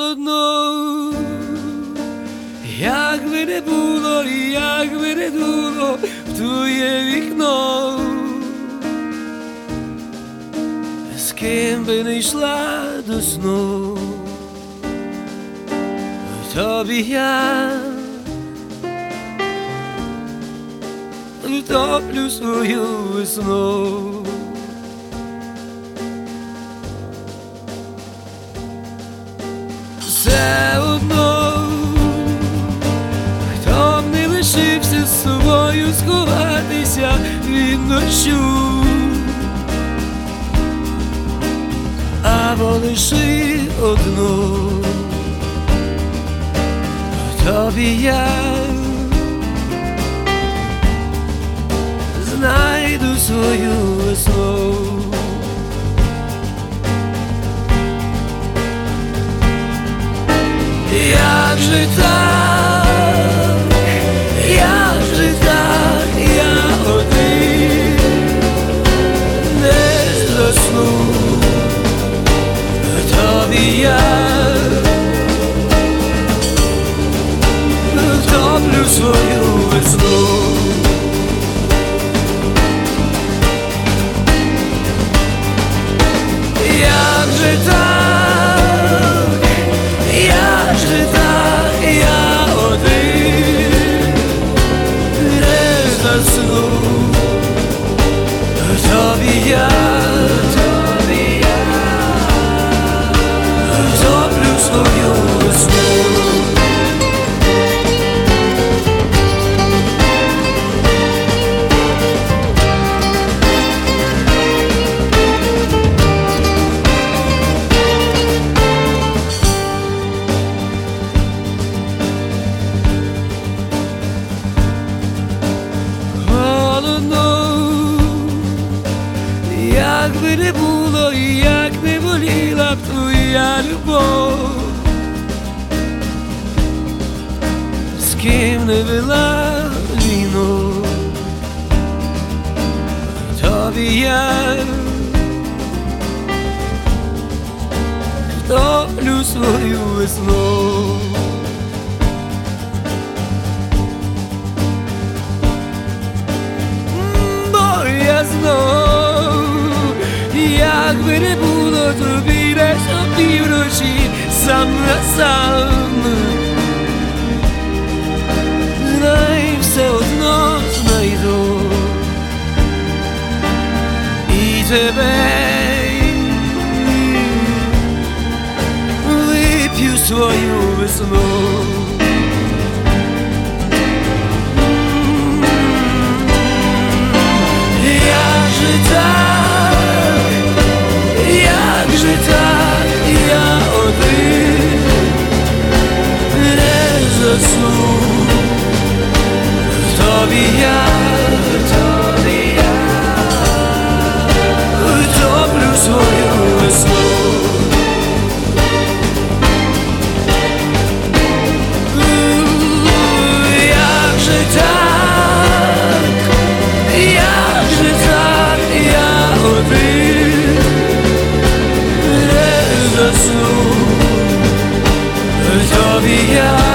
холодно, як би не було, як би не дуло в твоє вікно, з ким би не йшла до сну, тобі я втоплю свою весну. Все одно, хто б не лишився з собою сховатися від дощу, або лиши одну, тобі я знайду свою весну. Як же так, як же так, я один не засну, тобі я втоплю свою весну. Як же так, як же так, я один не засну, тобі я втоплю свою весну. Як би не було, як не боліла б твоя любов, з ким не вела війну, тобі я втоплю свою весну. Бо я знов, як би не було, тобі десь опівночі сам на сам, знай, все одно знайду і тебе вип'ю свою весну. Як же так, як же так, я один не засну, тобі я втоплю свою весну. Як же так, як же так, я один не засну, тобі я